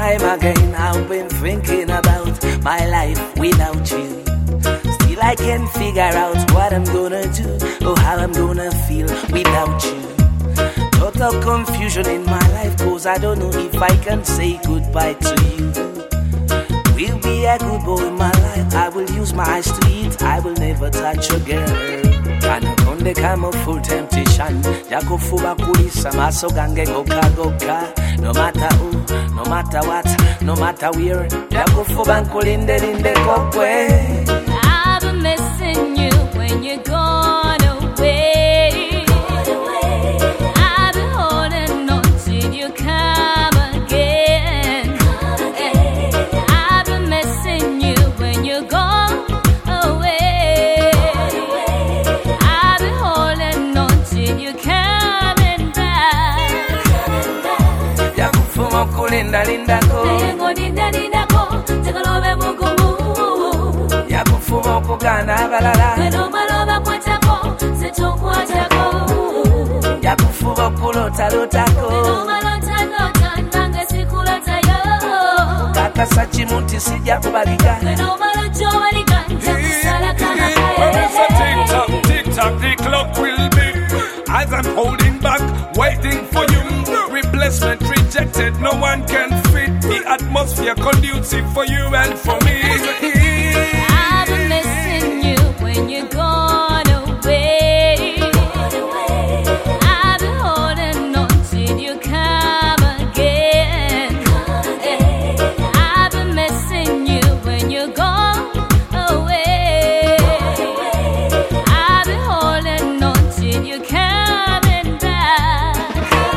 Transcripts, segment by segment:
time again I've been thinking about my life without you. Still I can't figure out what I'm gonna do or how I'm gonna feel without you. Total confusion in my life, cause I don't know if I can say goodbye to you. Will be a good boy in my life, I will use my eyes to eat, I will never touch a girl. Kano konde kama full temptation, yakufuba kulisa maso gange goka goka. No matter who, no matter what, no matter where, yakufuba nkulinde linde kokwe. I've been missing you when you're gone away. I've been holding on till you come again. I've been missing you when you're gone away. I've been holding on till you coming back. Yakufuma kulinda linda ko. Tengo linda linda ko, tengo lo ve mugumu. Yakufuma okugana abalala. Weno maloba kwatako, setokwatako. Yakufuma okulota lotako. Weno malota lota, nange sikulatayo. Kakasa chimuti sija kubalika. Weno malojo walika, ntakusala kama kaye. When it's a tick-tock, tick-tock, the clock will be. As I'm holding back, waiting for you. Replacement rejected, no one can fit. The atmosphere conducive for you and for me. I've been missing you when you're gone away. I've been holding on till you come again. I've been missing you when you're gone away. I've been holding on till you coming back.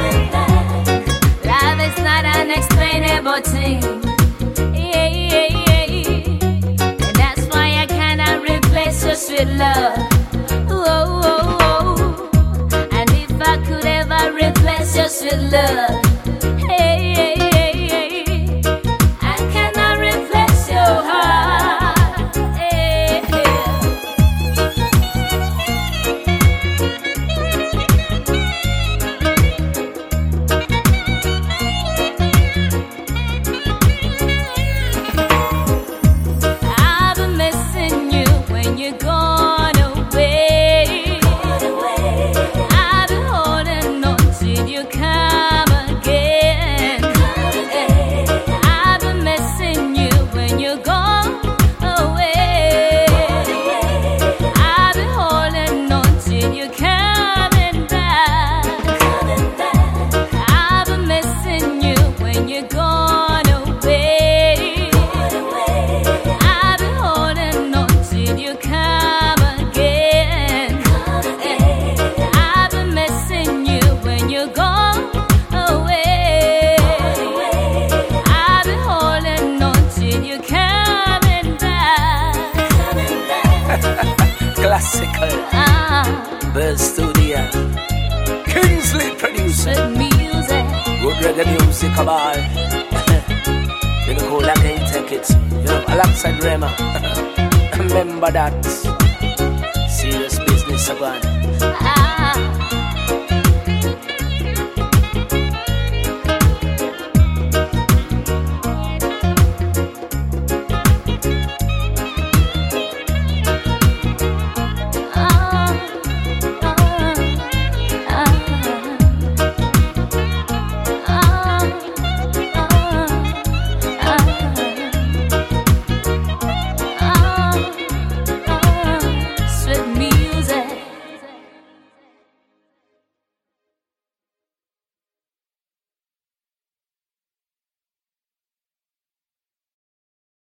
Love is not an explainable thing. Sweet love, oh, oh, oh. And if I could ever replace your sweet love, hey, hey, hey, hey. I cannot replace your heart, hey, I've been missing you when you're gone away. I've been holding on till you come again. I've been missing you when you're gone away. I've been holding on till you coming back. I've been missing you when you're gone away. I've been holding on till you come again. I've been missing you when you're gone away. I've been holding on till you coming back. Classical. Bird Studio. Kingsley producer. Good music. Good reggae music about. You know, cool again, take it. You know, alongside Rema. Remember that. Serious business again.